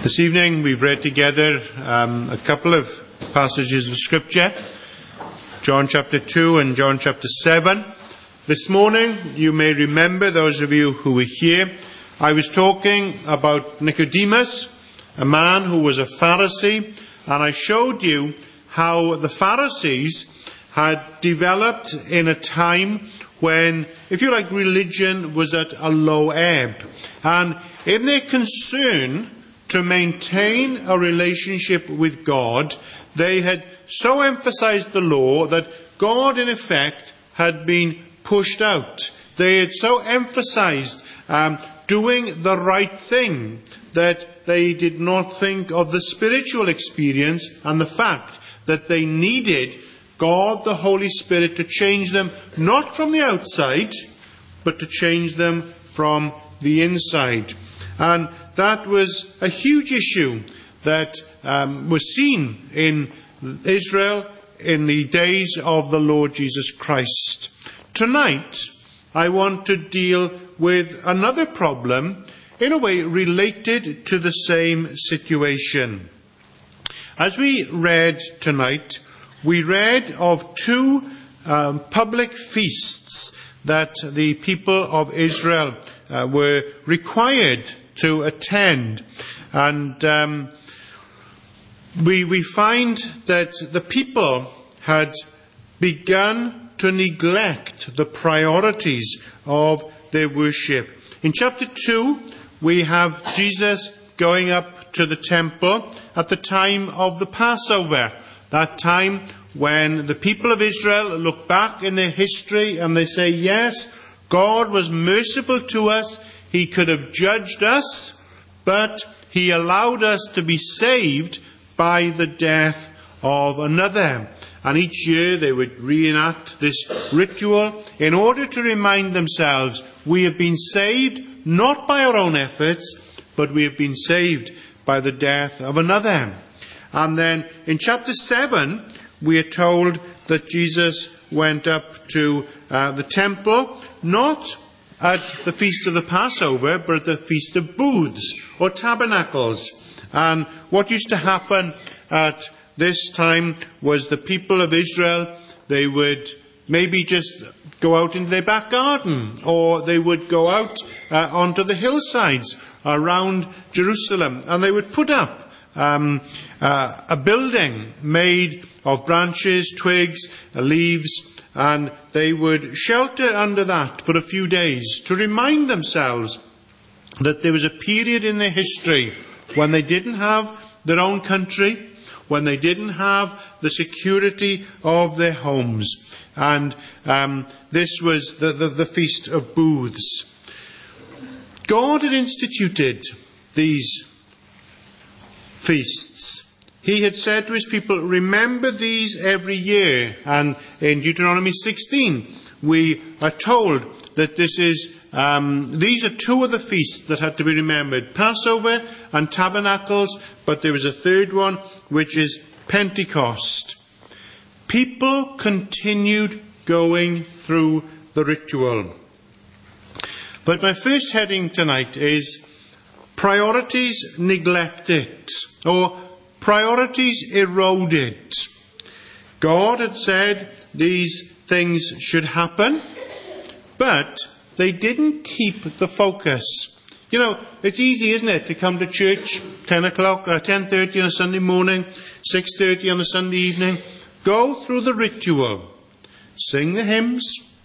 This evening we've read together a couple of passages of Scripture, John chapter 2 and John chapter 7. This morning, you may remember, those of you who were here, I was talking about Nicodemus, a man who was a Pharisee, and I showed you how the Pharisees had developed in a time when, if you like, religion was at a low ebb. And in their concern to maintain a relationship with God, they had so emphasized the law that God, in effect, had been pushed out. They had so emphasized doing the right thing that they did not think of the spiritual experience and the fact that they needed God, the Holy Spirit, to change them, not from the outside, but to change them from the inside. And that was a huge issue that was seen in Israel in the days of the Lord Jesus Christ. Tonight, I want to deal with another problem, in a way related to the same situation. As we read tonight, we read of two public feasts that the people of Israel were required to attend. And we find that the people had begun to neglect the priorities of their worship. In chapter 2, we have Jesus going up to the temple at the time of the Passover. That time when the people of Israel look back in their history and they say, yes, God was merciful to us. He could have judged us, but He allowed us to be saved by the death of another. And each year they would reenact this ritual in order to remind themselves, we have been saved not by our own efforts, but we have been saved by the death of another. And then in chapter 7, we are told that Jesus went up to the temple, not at the feast of the Passover, but at the feast of booths or tabernacles. And what used to happen at this time was the people of Israel, they would maybe just go out into their back garden, or they would go out onto the hillsides around Jerusalem, and they would put up a building made of branches, twigs, leaves, and they would shelter under that for a few days to remind themselves that there was a period in their history when they didn't have their own country, when they didn't have the security of their homes. And this was the Feast of Booths. God had instituted these feasts. He had said to his people, remember these every year. And in Deuteronomy 16, we are told that these are two of the feasts that had to be remembered, Passover and Tabernacles, but there was a third one, which is Pentecost. People continued going through the ritual. But my first heading tonight is priorities neglected, or priorities eroded. God had said these things should happen, but they didn't keep the focus. You know, it's easy, isn't it, to come to church 10:30 on a Sunday morning, 6:30 on a Sunday evening, go through the ritual, sing the hymns,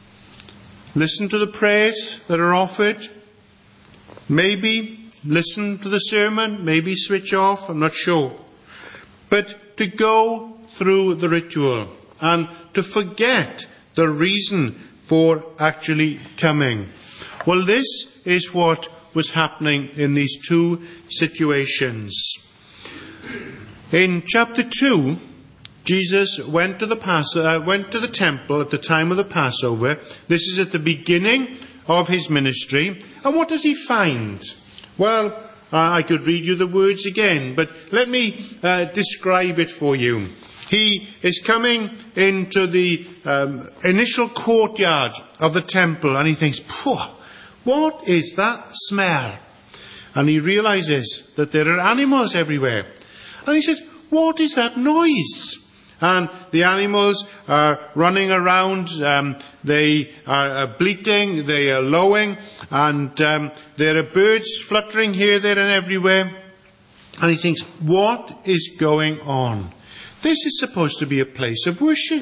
listen to the prayers that are offered, maybe listen to the sermon, maybe switch off, I'm not sure. But to go through the ritual and to forget the reason for actually coming. Well, this is what was happening in these two situations. In chapter 2, Jesus went to the temple at the time of the Passover. This is at the beginning of his ministry. And what does he find? Well, I could read you the words again, but let me describe it for you. He is coming into the initial courtyard of the temple, and he thinks, what is that smell? and he realizes that there are animals everywhere. And he says, what is that noise? And the animals are running around, they are bleating, they are lowing, and there are birds fluttering here, there and everywhere. And he thinks, what is going on? This is supposed to be a place of worship.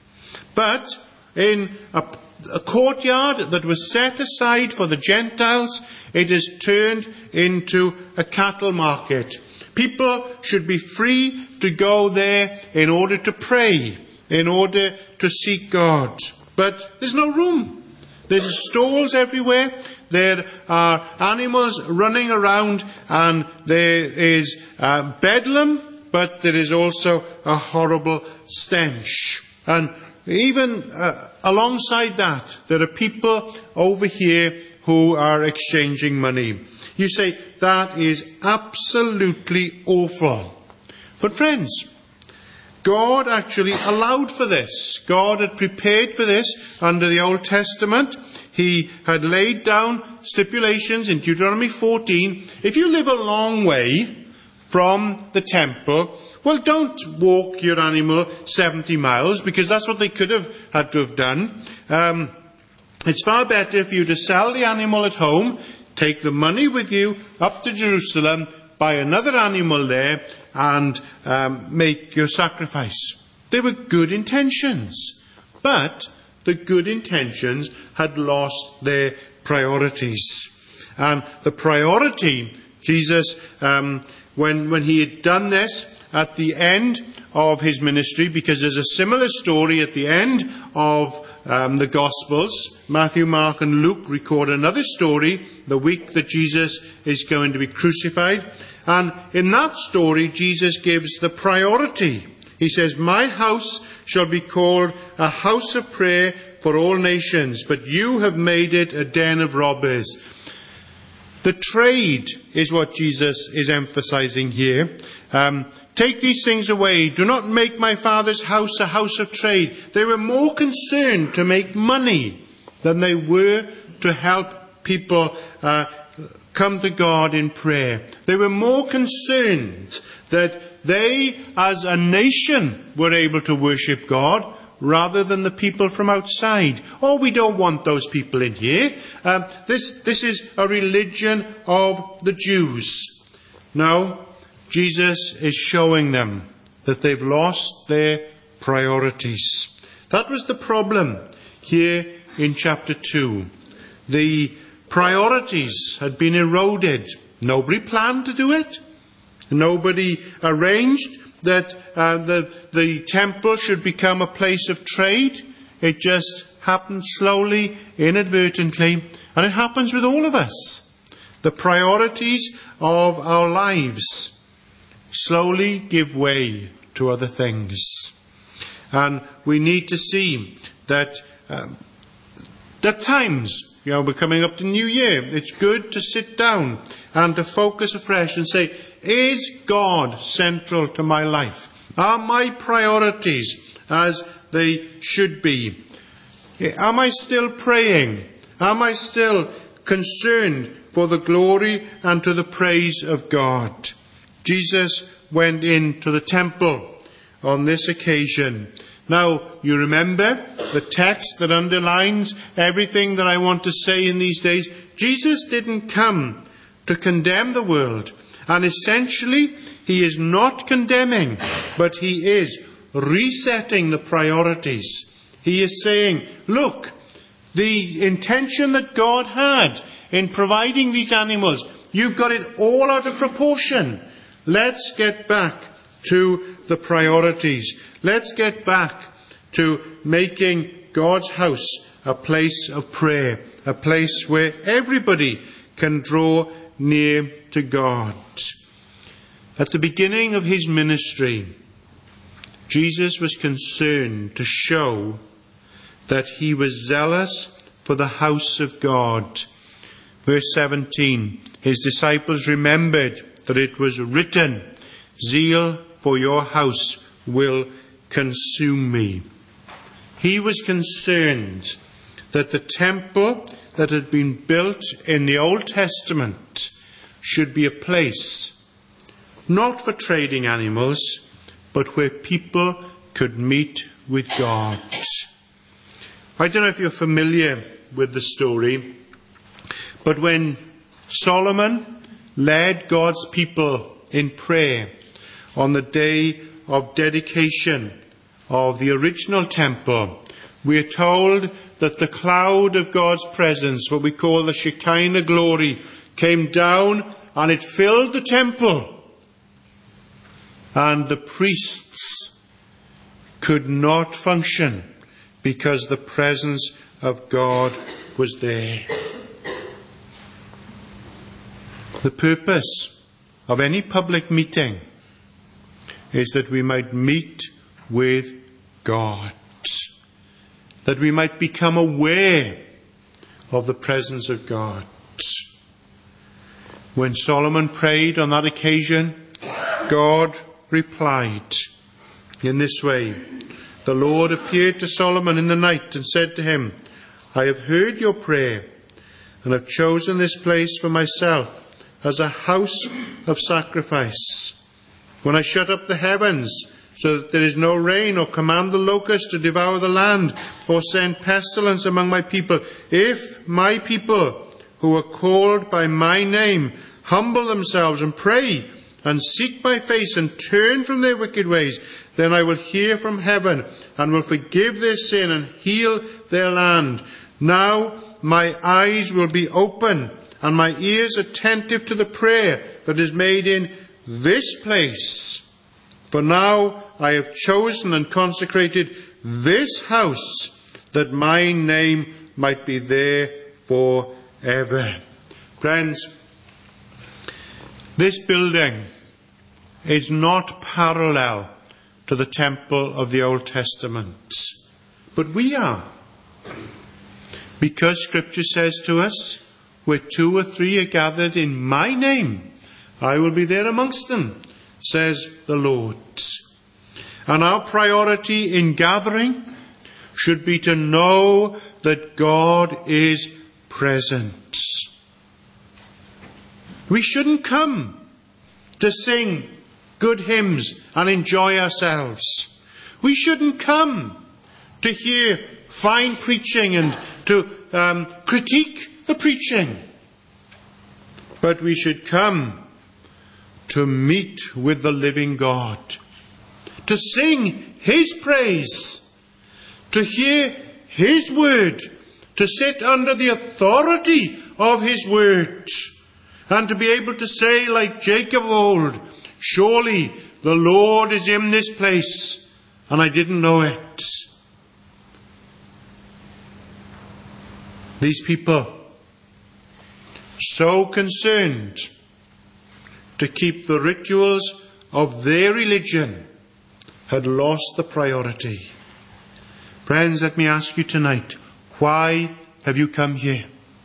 But in a courtyard that was set aside for the Gentiles, it is turned into a cattle market. People should be free to go there in order to pray, in order to seek God. But there's no room. There's stalls everywhere. There are animals running around, and there is bedlam, but there is also a horrible stench. And even alongside that, there are people over here who are exchanging money. You say, that is absolutely awful. But friends, God actually allowed for this. God had prepared for this under the Old Testament. He had laid down stipulations in Deuteronomy 14. If you live a long way from the temple, well, don't walk your animal 70 miles, because that's what they could have had to have done. It's far better for you to sell the animal at home, take the money with you up to Jerusalem, buy another animal there, and make your sacrifice. They were good intentions, but the good intentions had lost their priorities. And the priority, Jesus, when he had done this at the end of his ministry, because there's a similar story at the end of the Gospels. Matthew, Mark and Luke record another story the week that Jesus is going to be crucified. And in that story, Jesus gives the priority. He says, my house shall be called a house of prayer for all nations, but you have made it a den of robbers. The trade is what Jesus is emphasizing here. Take these things away. Do not make my Father's house a house of trade. They were more concerned to make money than they were to help people come to God in prayer. They were more concerned that they, as a nation, were able to worship God rather than the people from outside. Oh, we don't want those people in here. This is a religion of the Jews. No, Jesus is showing them that they've lost their priorities. That was the problem here in chapter 2. The priorities had been eroded. Nobody planned to do it. Nobody arranged that the temple should become a place of trade. It just happened slowly, inadvertently, and it happens with all of us. The priorities of our lives slowly give way to other things. And we need to see that at times, we're coming up to New Year, it's good to sit down and to focus afresh and say, is God central to my life? Are my priorities as they should be? Am I still praying? Am I still concerned for the glory and to the praise of God? Jesus went into the temple on this occasion. Now, you remember the text that underlines everything that I want to say in these days. Jesus didn't come to condemn the world. And essentially, he is not condemning, but he is resetting the priorities. He is saying, look, the intention that God had in providing these animals, you've got it all out of proportion. Let's get back to the priorities. Let's get back to making God's house a place of prayer, a place where everybody can draw near to God. At the beginning of his ministry, Jesus was concerned to show that he was zealous for the house of God. Verse 17, his disciples remembered that it was written, zeal for your house will consume me. He was concerned that the temple that had been built in the Old Testament should be a place not for trading animals, but where people could meet with God. I don't know if you're familiar with the story, but when Solomon led God's people in prayer on the day of dedication of the original temple, we are told that the cloud of God's presence, what we call the Shekinah glory, came down and it filled the temple. And the priests could not function because the presence of God was there. The purpose of any public meeting is that we might meet with God, that we might become aware of the presence of God. When Solomon prayed on that occasion, God replied in this way. The Lord appeared to Solomon in the night and said to him, I have heard your prayer and have chosen this place for myself as a house of sacrifice. When I shut up the heavens so that there is no rain, or command the locusts to devour the land, or send pestilence among my people, if my people who are called by my name humble themselves and pray and seek my face and turn from their wicked ways, then I will hear from heaven and will forgive their sin and heal their land. Now my eyes will be open and my ears attentive to the prayer that is made in this place. For now I have chosen and consecrated this house, that my name might be there forever. Friends, this building is not parallel to the temple of the Old Testament, but we are. Because Scripture says to us, where 2 or 3 are gathered in my name, I will be there amongst them, says the Lord. And our priority in gathering should be to know that God is present. We shouldn't come to sing good hymns and enjoy ourselves. We shouldn't come to hear fine preaching and to critique the preaching. But we should come to meet with the living God, to sing His praise, to hear His word, to sit under the authority of His word, and to be able to say like Jacob of old, surely the Lord is in this place, and I didn't know it. These people, so concerned to keep the rituals of their religion, had lost the priority. Friends, let me ask you tonight, why have you come here?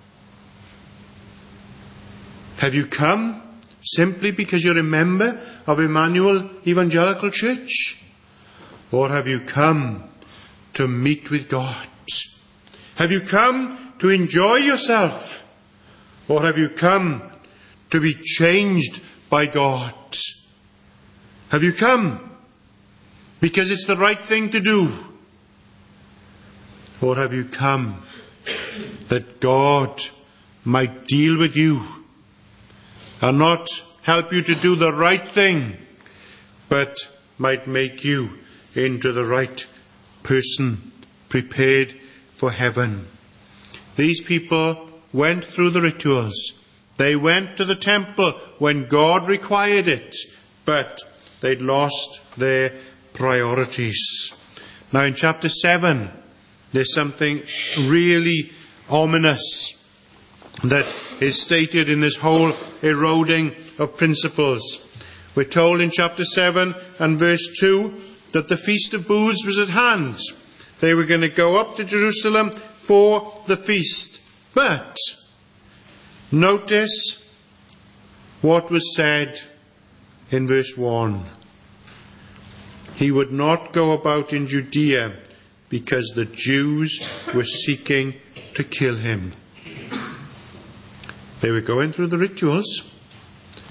Have you come simply because you're a member of Emmanuel Evangelical Church? Or have you come to meet with God? Have you come to enjoy yourself? Or have you come to be changed by God? Have you come because it's the right thing to do? Or have you come that God might deal with you and not help you to do the right thing, but might make you into the right person, prepared for heaven? These people went through the rituals. They went to the temple when God required it, but they'd lost their priorities. Now in chapter 7, there's something really ominous that is stated in this whole eroding of principles. We're told in chapter 7 and verse 2 that the Feast of Booths was at hand. They were going to go up to Jerusalem for the feast. But notice what was said in verse 1. He would not go about in Judea because the Jews were seeking to kill him. They were going through the rituals.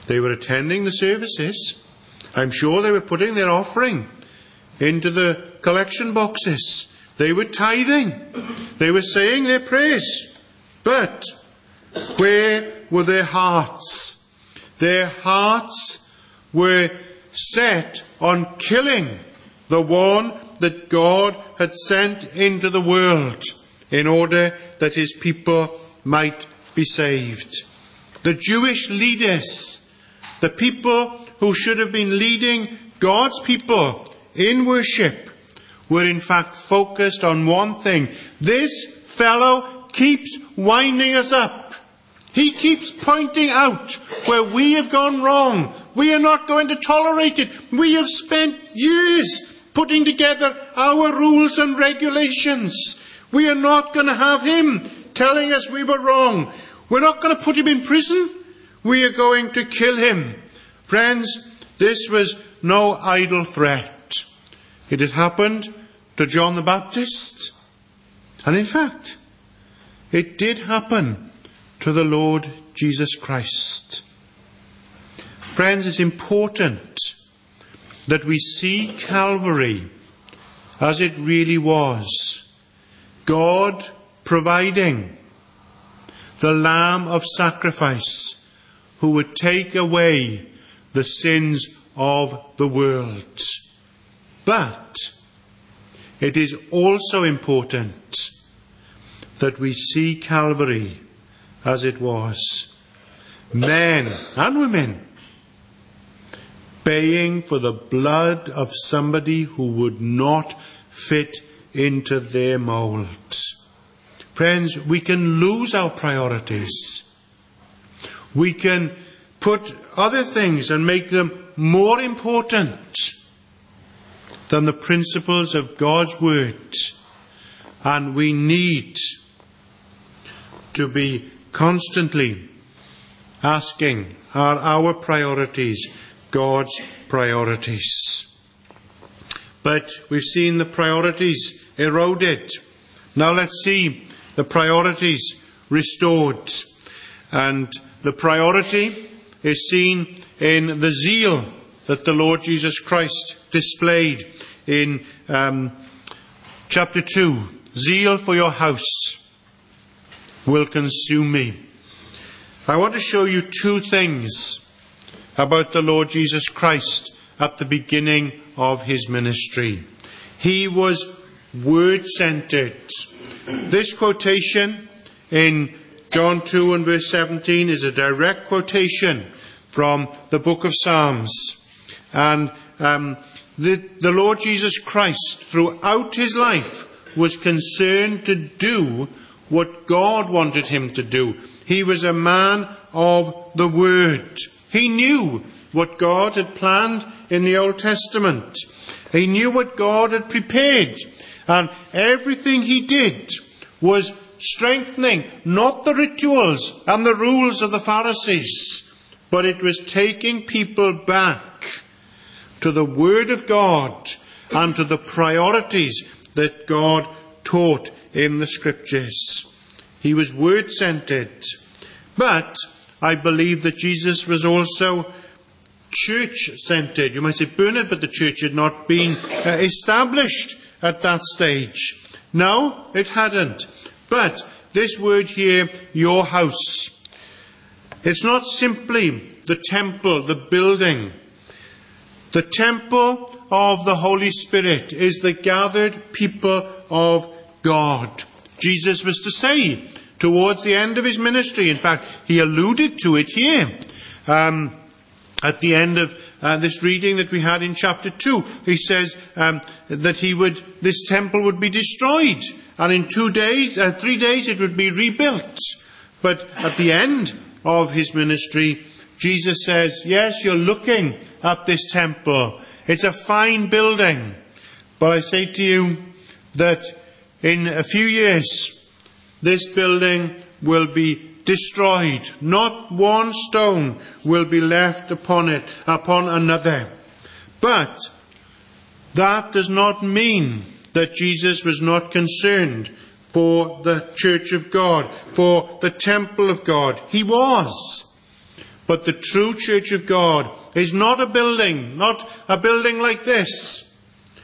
They were attending the services. I'm sure they were putting their offering into the collection boxes. They were tithing. They were saying their prayers. But where were their hearts? Their hearts were set on killing the one that God had sent into the world in order that his people might be saved. The Jewish leaders, the people who should have been leading God's people in worship, were in fact focused on one thing. This fellow keeps winding us up. He keeps pointing out where we have gone wrong. We are not going to tolerate it. We have spent years putting together our rules and regulations. We are not going to have him telling us we were wrong. We're not going to put him in prison. We are going to kill him. Friends, this was no idle threat. It had happened to John the Baptist. And in fact, it did happen to the Lord Jesus Christ. Friends, it's important that we see Calvary as it really was. God providing the Lamb of sacrifice who would take away the sins of the world. But it is also important that we see Calvary as it was. Men and women paying for the blood of somebody who would not fit into their mould. Friends, we can lose our priorities. We can put other things and make them more important than the principles of God's Word. And we need to be constantly asking, are our priorities God's priorities? But we've seen the priorities eroded. Now let's see the priorities restored. And the priority is seen in the zeal that the Lord Jesus Christ displayed in chapter 2. Zeal for your house will consume me. I want to show you two things about the Lord Jesus Christ at the beginning of his ministry. He was word-centered. This quotation in John 2 and verse 17 is a direct quotation from the book of Psalms. And the Lord Jesus Christ throughout his life was concerned to do what God wanted him to do. He was a man of the Word. He knew what God had planned in the Old Testament. He knew what God had prepared. And everything he did was strengthening not the rituals and the rules of the Pharisees, but it was taking people back to the Word of God and to the priorities that God taught in the Scriptures. He was Word-centered. But I believe that Jesus was also church-centered. You might say, Bernard, but the church had not been established at that stage. No, it hadn't. But this word here, your house, it's not simply the temple, the building. The temple of the Holy Spirit is the gathered people of God. Jesus was to say towards the end of his ministry, in fact, he alluded to it here, at the end of this reading that we had in chapter 2. He says that this temple would be destroyed, and in 3 days it would be rebuilt. But at the end of his ministry, Jesus says, yes, you're looking at this temple. It's a fine building. But I say to you that in a few years, this building will be destroyed. Not one stone will be left upon another. But that does not mean that Jesus was not concerned for the church of God, for the temple of God. He was. But the true church of God is not a building like this.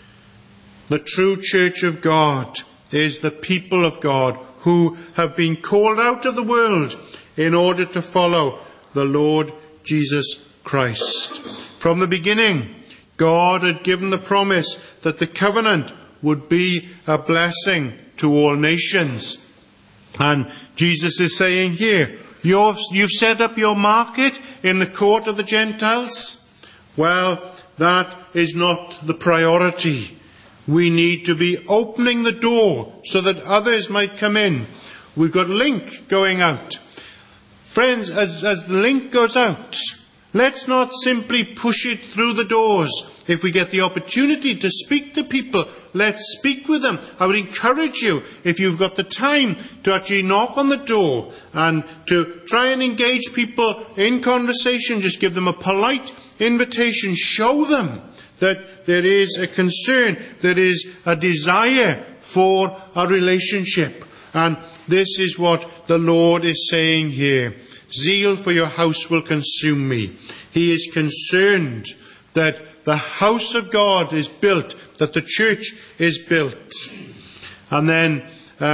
The true church of God is the people of God who have been called out of the world in order to follow the Lord Jesus Christ. From the beginning, God had given the promise that the covenant would be a blessing to all nations. And Jesus is saying here, you've set up your market in the court of the Gentiles. Well, that is not the priority. We need to be opening the door so that others might come in. We've got link going out. Friends, as the link goes out, let's not simply push it through the doors. If we get the opportunity to speak to people, let's speak with them. I would encourage you, if you've got the time, to actually knock on the door and to try and engage people in conversation. Just give them a polite invitation. Show them that there is a concern, there is a desire for a relationship. And this is what the Lord is saying here. Zeal for your house will consume me. He is concerned that the house of God is built, that the church is built. And then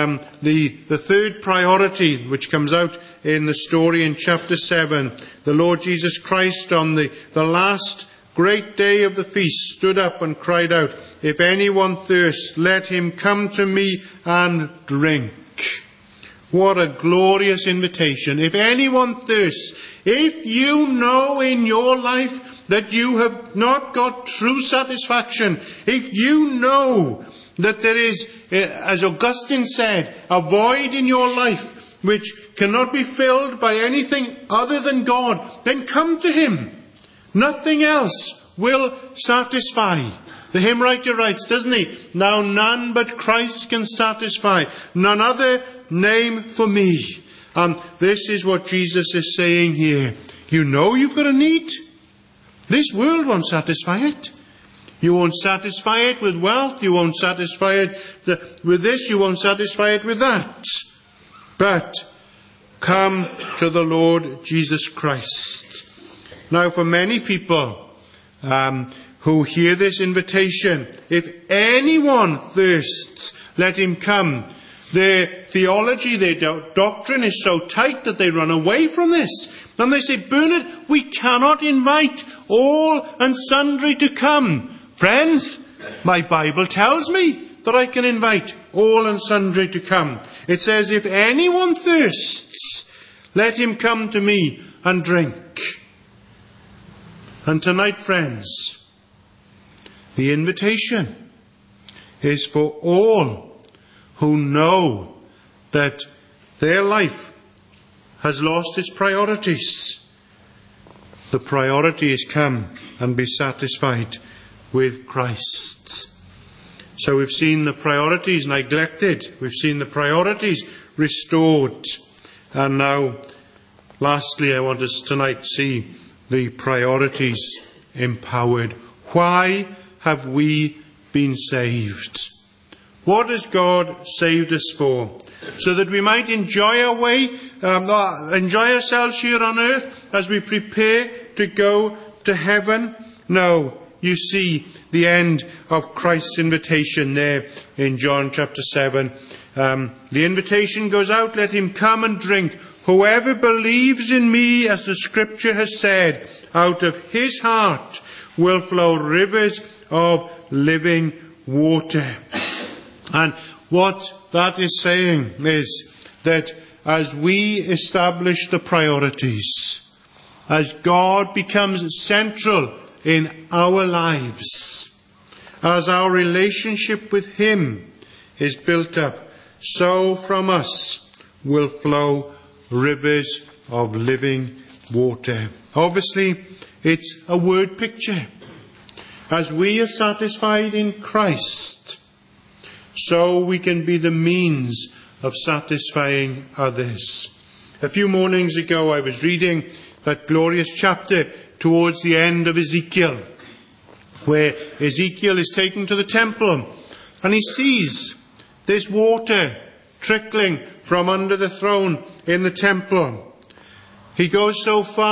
the third priority, which comes out in the story in chapter 7, the Lord Jesus Christ on the last great day of the feast stood up and cried out, "If anyone thirsts, let him come to me and drink." What a glorious invitation. If anyone thirsts, if you know in your life that you have not got true satisfaction, if you know that there is, as Augustine said, a void in your life which cannot be filled by anything other than God, then come to Him. Nothing else will satisfy. The hymn writer writes, doesn't he? Now none but Christ can satisfy, none other name for me. And this is what Jesus is saying here. You know you've got a need. This world won't satisfy it. You won't satisfy it with wealth. You won't satisfy it with this. You won't satisfy it with that. But come to the Lord Jesus Christ. Now, for many people who hear this invitation, if anyone thirsts, let him come. Their theology, their doctrine is so tight that they run away from this. And they say, Bernard, we cannot invite all and sundry to come. Friends, my Bible tells me that I can invite all and sundry to come. It says, if anyone thirsts, let him come to me and drink. And tonight, friends, the invitation is for all who know that their life has lost its priorities. The priority is come and be satisfied with Christ. So we've seen the priorities neglected. We've seen the priorities restored. And now, lastly, I want us tonight to see the priorities empowered. Why have we been saved? What has God saved us for? So that we might enjoy ourselves here on earth as we prepare to go to heaven? No. You see the end of Christ's invitation there in John chapter 7. The invitation goes out, let him come and drink. Whoever believes in me, as the scripture has said, out of his heart will flow rivers of living water. And what that is saying is that as we establish the priorities, as God becomes central in our lives, as our relationship with Him is built up, so from us will flow rivers of living water. Obviously, it's a word picture. As we are satisfied in Christ, so we can be the means of satisfying others. A few mornings ago I was reading that glorious chapter towards the end of Ezekiel, where Ezekiel is taken to the temple and he sees this water trickling from under the throne in the temple. He goes so far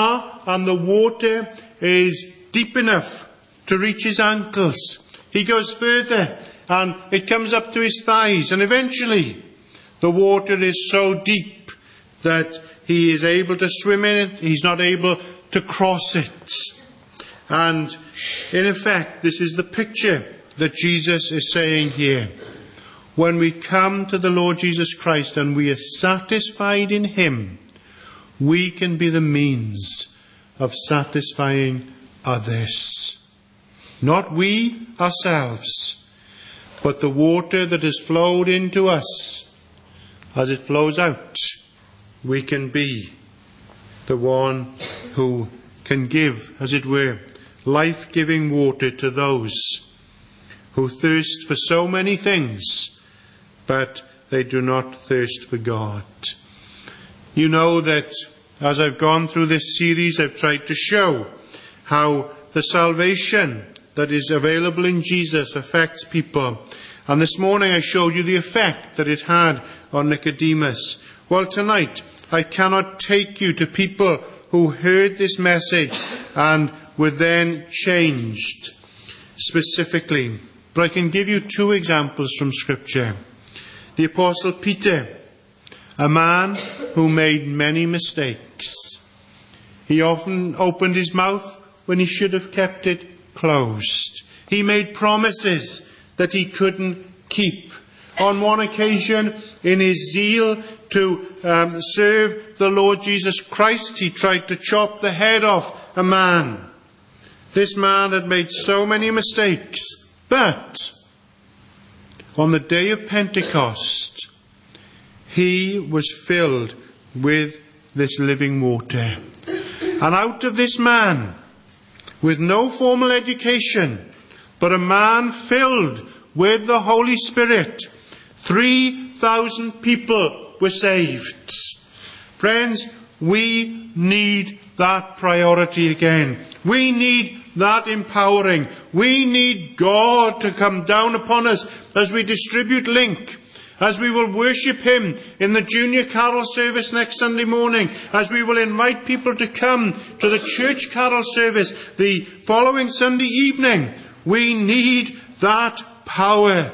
and the water is deep enough to reach his ankles. He goes further and it comes up to his thighs, and eventually the water is so deep that he is able to swim in it. He's not able to cross it. And in effect, this is the picture that Jesus is saying here. When we come to the Lord Jesus Christ and we are satisfied in him, we can be the means of satisfying others. Not we ourselves, but the water that has flowed into us. As it flows out, we can be the one who can give, as it were, life-giving water to those who thirst for so many things, but they do not thirst for God. You know that as I've gone through this series, I've tried to show how the salvation that is available in Jesus affects people. And this morning I showed you the effect that it had on Nicodemus. Well, tonight I cannot take you to people who heard this message and were then changed specifically. But I can give you two examples from Scripture. The Apostle Peter, a man who made many mistakes. He often opened his mouth when he should have kept it closed. He made promises that he couldn't keep. On one occasion, in his zeal to serve the Lord Jesus Christ, he tried to chop the head off a man. This man had made so many mistakes, but on the day of Pentecost, he was filled with this living water. And out of this man, with no formal education, but a man filled with the Holy Spirit, 3,000 people were saved. Friends, we need that priority again. We need that empowering. We need God to come down upon us as we distribute Link, as we will worship him in the junior carol service next Sunday morning, as we will invite people to come to the church carol service the following Sunday evening. We need that power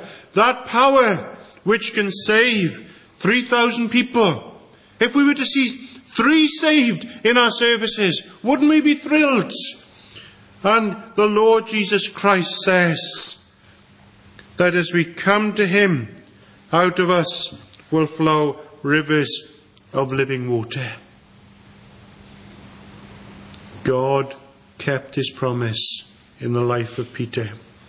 which can save 3,000 people. If we were to see 3 saved in our services, wouldn't we be thrilled? And the Lord Jesus Christ says that as we come to him, out of us will flow rivers of living water. God kept his promise in the life of Peter.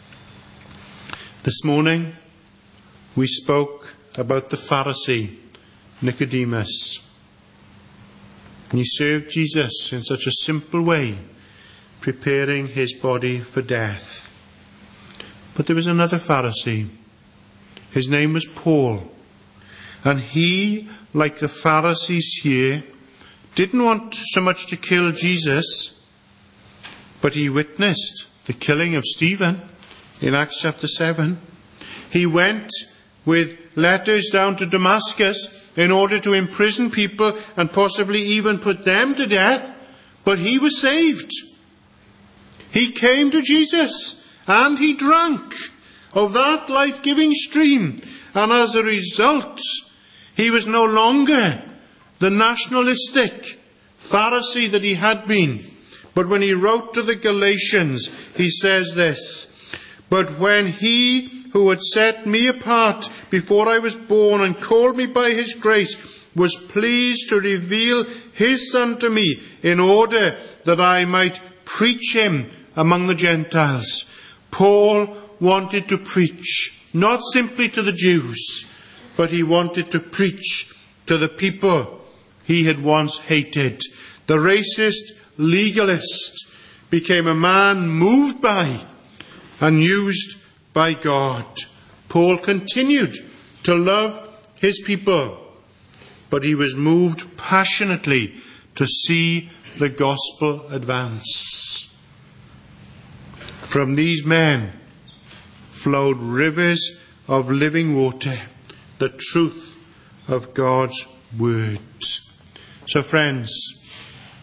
This morning, we spoke about the Pharisee, Nicodemus. And he served Jesus in such a simple way, preparing his body for death. But there was another Pharisee. His name was Paul. And he, like the Pharisees here, didn't want so much to kill Jesus, but he witnessed the killing of Stephen in Acts chapter 7. He went with letters down to Damascus in order to imprison people and possibly even put them to death, but he was saved. He came to Jesus and he drank of that life-giving stream, and as a result, he was no longer the nationalistic Pharisee that he had been. But when he wrote to the Galatians, he says this: "But when he who had set me apart before I was born and called me by his grace was pleased to reveal his Son to me in order that I might preach him among the Gentiles." Paul wanted to preach, not simply to the Jews, but he wanted to preach to the people he had once hated. The racist legalist became a man moved by and used by God. Paul continued to love his people, but he was moved passionately to see the gospel advance. From these men flowed rivers of living water, the truth of God's word. So friends,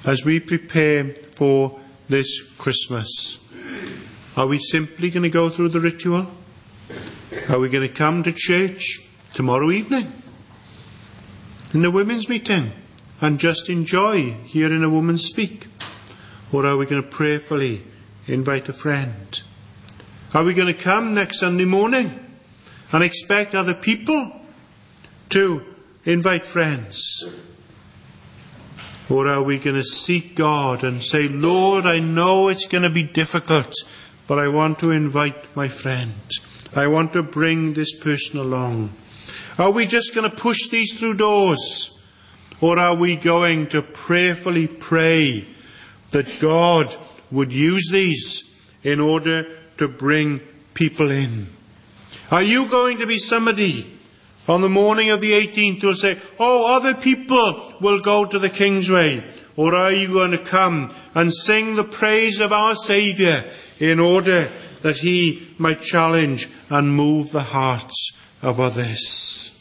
as we prepare for this Christmas? Are we simply going to go through the ritual? Are we going to come to church tomorrow evening in the women's meeting and just enjoy hearing a woman speak? Or are we going to prayerfully invite a friend? Are we going to come next Sunday morning and expect other people to invite friends? Or are we going to seek God and say, Lord, I know it's going to be difficult, but I want to invite my friend. I want to bring this person along. Are we just going to push these through doors? Or are we going to prayerfully pray that God would use these in order to bring people in? Are you going to be somebody on the morning of the 18th who will say, oh, other people will go to the Kingsway? Or are you going to come and sing the praise of our Saviour in order that he might challenge and move the hearts of others?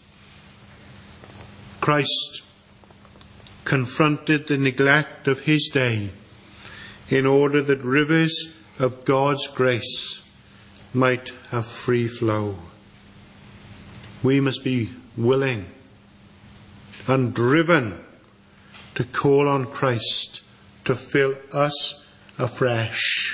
Christ confronted the neglect of his day in order that rivers of God's grace might have free flow. We must be willing and driven to call on Christ to fill us afresh,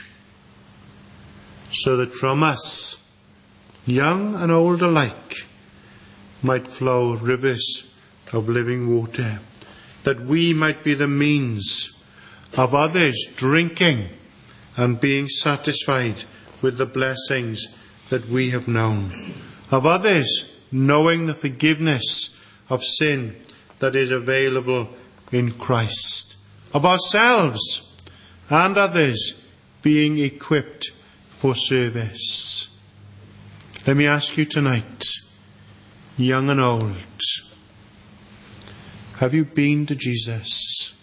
so that from us, young and old alike, might flow rivers of living water, that we might be the means of others drinking and being satisfied with the blessings that we have known, of others knowing the forgiveness of sin that is available in Christ, of ourselves and others being equipped for service. Let me ask you tonight, young and old, have you been to Jesus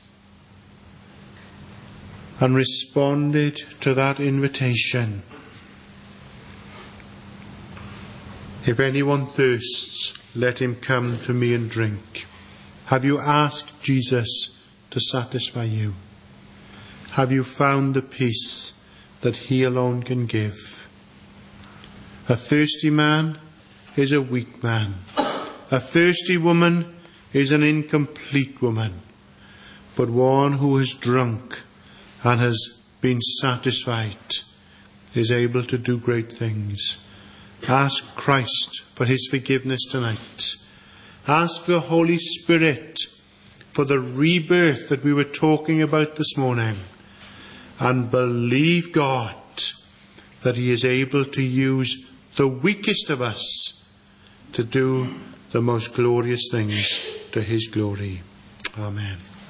and responded to that invitation? If anyone thirsts, let him come to me and drink. Have you asked Jesus to satisfy you? Have you found the peace that he alone can give? A thirsty man is a weak man. A thirsty woman is an incomplete woman. But one who has drunk and has been satisfied is able to do great things. Ask Christ for his forgiveness tonight. Ask the Holy Spirit for the rebirth that we were talking about this morning. And believe God that he is able to use the weakest of us to do the most glorious things to his glory. Amen.